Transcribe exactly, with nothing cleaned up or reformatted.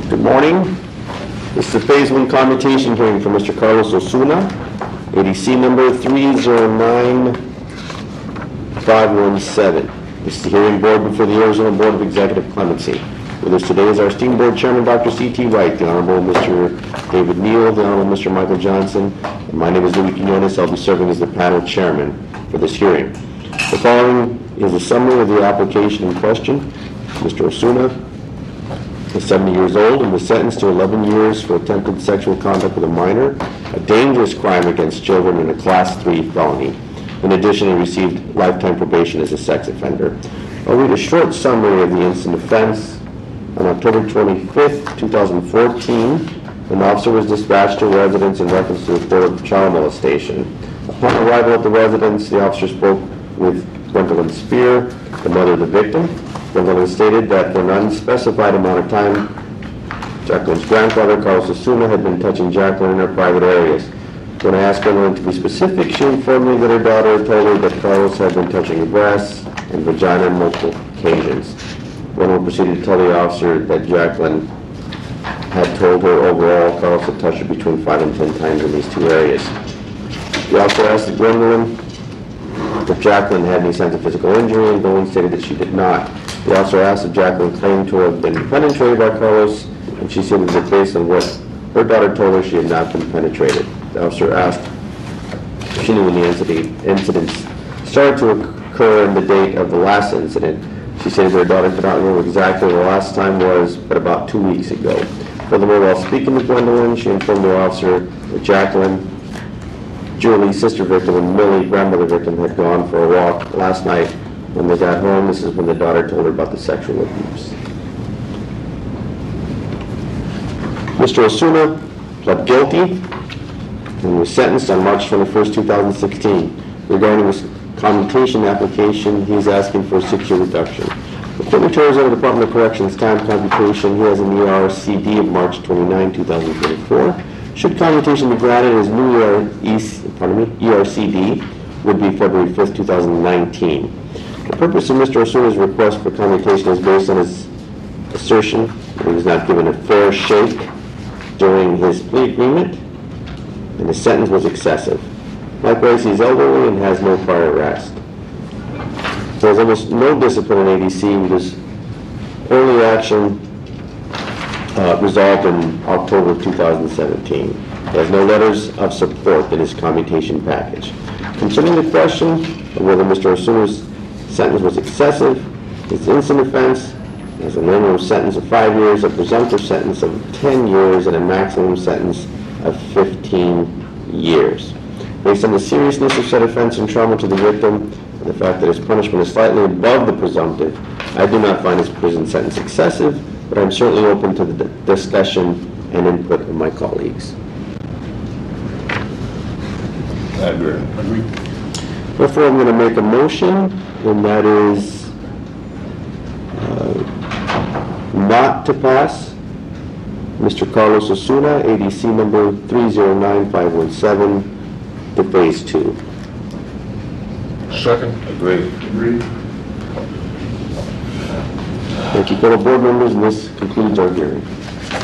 Good morning. This is a phase one commutation hearing for Mister Carlos Osuna, A D C number three zero nine five one seven. This is the hearing board before the Arizona Board of Executive Clemency. With us today is our esteemed board chairman, Doctor C T White, the Honorable Mister David Neal, the Honorable Mister Michael Johnson, and my name is Louis Quinones. I'll be serving as the panel chairman for this hearing. The following is a summary of the application in question. Mister Osuna is seventy years old and was sentenced to eleven years for attempted sexual conduct with a minor, a dangerous crime against children, and a class three felony. In addition, he received lifetime probation as a sex offender. I'll read a short summary of the instant offense. On October twenty-fifth, two thousand fourteen, an officer was dispatched to a residence in reference to a report of child molestation. Upon arrival at the residence, the officer spoke with Gwendolyn Spear, the mother of the victim. Gwendolyn stated that for an unspecified amount of time, Jacqueline's grandfather, Carlos Osuna, had been touching Jacqueline in her private areas. When I asked Gwendolyn to be specific, she informed me that her daughter told her that Carlos had been touching her breasts and vagina on multiple occasions. Gwendolyn proceeded to tell the officer that Jacqueline had told her overall Carlos had touched her between five and ten times in these two areas. The officer asked Gwendolyn if Jacqueline had any signs of physical injury, and Gwendolyn stated that she did not. The officer asked if Jacqueline claimed to have been penetrated by Carlos, and she stated that based on what her daughter told her, she had not been penetrated. The officer asked if she knew when the incident, incidents started to occur and the date of the last incident. She stated that her daughter could not remember exactly the last time was, but about two weeks ago. Furthermore, while speaking with Gwendolyn, she informed the officer that Jacqueline, Julie, sister victim, and Millie, grandmother victim, had gone for a walk last night. When they got home, this is when the daughter told her about the sexual abuse. Mister Osuna pled guilty and was sentenced on March twenty-first, two thousand sixteen. Regarding this commutation application, he is asking for a six-year reduction. According to Arizona Department of Corrections time computation, he has an E R C D of March twenty-ninth, two thousand twenty-four. Should commutation be granted, his new E R C D would be February fifth, two thousand nineteen. The purpose of Mister Osuna's request for commutation is based on his assertion that he was not given a fair shake during his plea agreement, and the sentence was excessive. Likewise, he's elderly and has no prior arrest. There's almost no discipline in A D C, with his early action uh, resolved in October two thousand seventeen. He has no letters of support in his commutation package. Concerning the question of whether Mister Osuna's sentence was excessive, his instant offense has a minimum sentence of five years, a presumptive sentence of ten years, and a maximum sentence of fifteen years. Based on the seriousness of said offense and trauma to the victim, and the fact that his punishment is slightly above the presumptive, I do not find his prison sentence excessive, but I'm certainly open to the discussion and input of my colleagues. I agree. Therefore, I'm going to make a motion, and that is uh, not to pass Mister Carlos Osuna, A D C number three zero nine five one seven, to phase two. Second. Agree. Agree. Thank you, fellow board members, and this concludes our hearing.